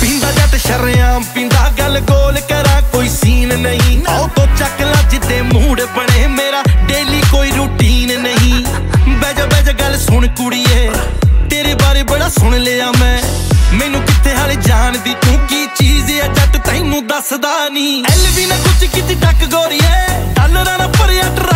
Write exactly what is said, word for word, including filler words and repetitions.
ਪੀਂਦਾ ਜੱਟ ਸ਼ਰਿਆਮ ਪੀਂਦਾ ਗੱਲ ਗੋਲ ਕਰਾਂ ਕੋਈ ਸੀਨ ਨਹੀਂ ਆਓ ਤੋਂ ਚੱਕ ਲਾ ਜਿੱਦੇ ਮੂਡ ਬਣੇ ਮੇਰਾ ਡੇਲੀ ਕੋਈ ਰੂਟੀਨ ਨਹੀਂ ਬੈਜਾ ਬੈਜਾ ਗੱਲ ਸੁਣ ਕੁੜੀਏ ਤੇਰੇ ਬਾਰੇ ਬੜਾ ਸੁਣ ਲਿਆ ਮੈਂ ਮੈਨੂੰ ਕਿੱਥੇ ਹਾਲੇ ਜਾਣਦੀ ਤੂੰ ਕੀ ਚੀਜ਼ ਐ ਜੱਟ ਤੈਨੂੰ ਦੱਸਦਾ ਨਹੀਂ ਐਲ ਵੀ ਨਾ ਕੁਝ ਕੀਤੀ ਟੱਕ ਗੋਰੀਏ ਡਾਲਰਾਂ ਨਾ ਭਰਿਆ